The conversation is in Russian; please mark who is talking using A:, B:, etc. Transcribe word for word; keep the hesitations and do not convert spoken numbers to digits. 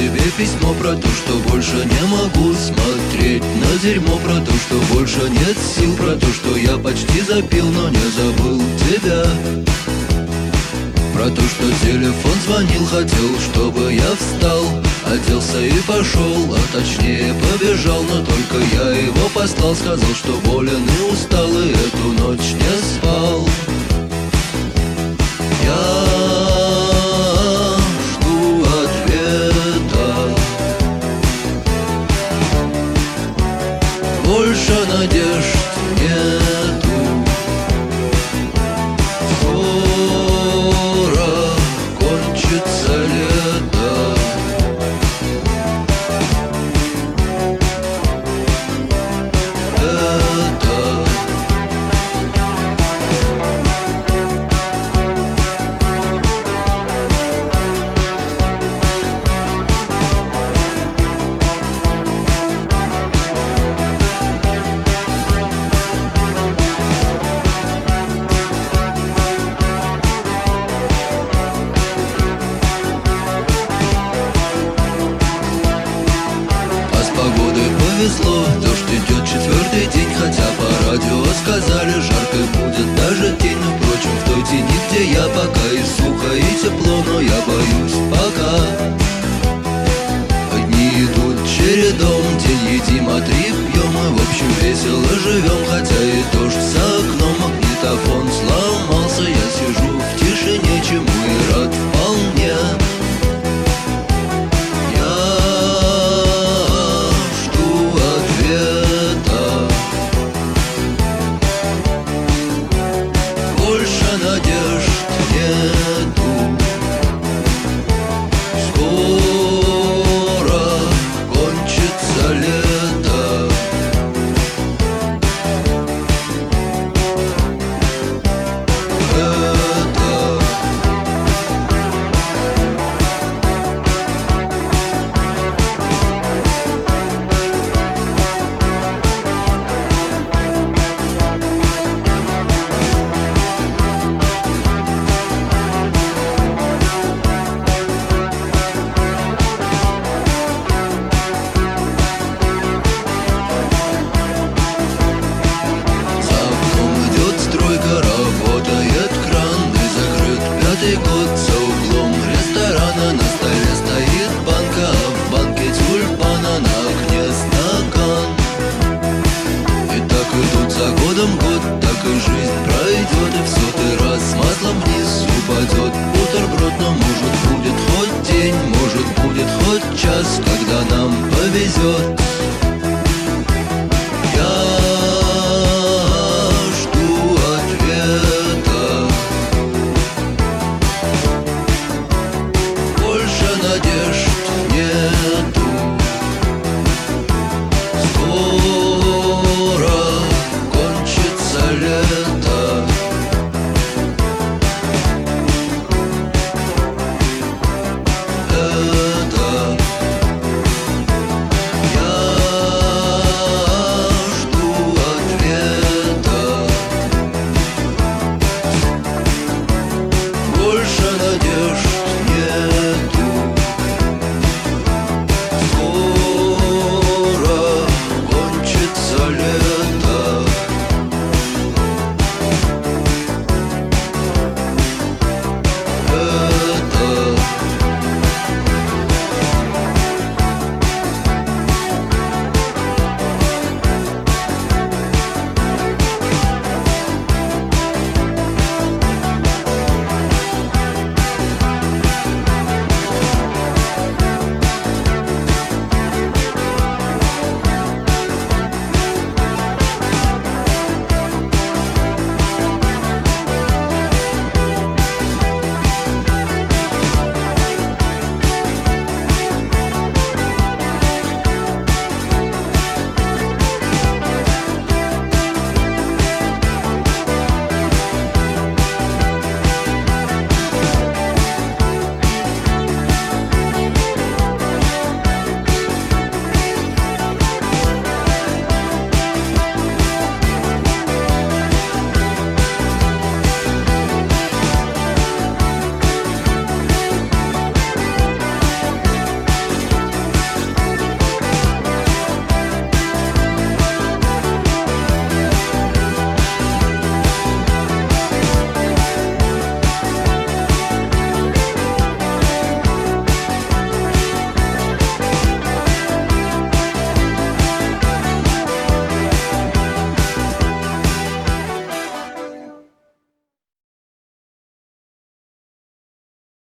A: тебе письмо про то, что больше не могу смотреть на дерьмо, про то, что больше нет сил, про то, что я почти запил, но не забыл тебя. Про то, что телефон звонил, хотел, чтобы я встал, оделся и пошел, а точнее побежал, но только я его послал, сказал, что болен и устал, и эту ночь не спал. Я жду ответа, больше надежд нету. Кончится лето, это повезло, дождь идет четвертый день, хотя по радио сказали, жарко будет даже тень. Но впрочем, в той тени, где я, пока и сухо, и тепло, но я боюсь пока. Дни идут чередом, день едим, а три пьем, и в общем весело живем, хотя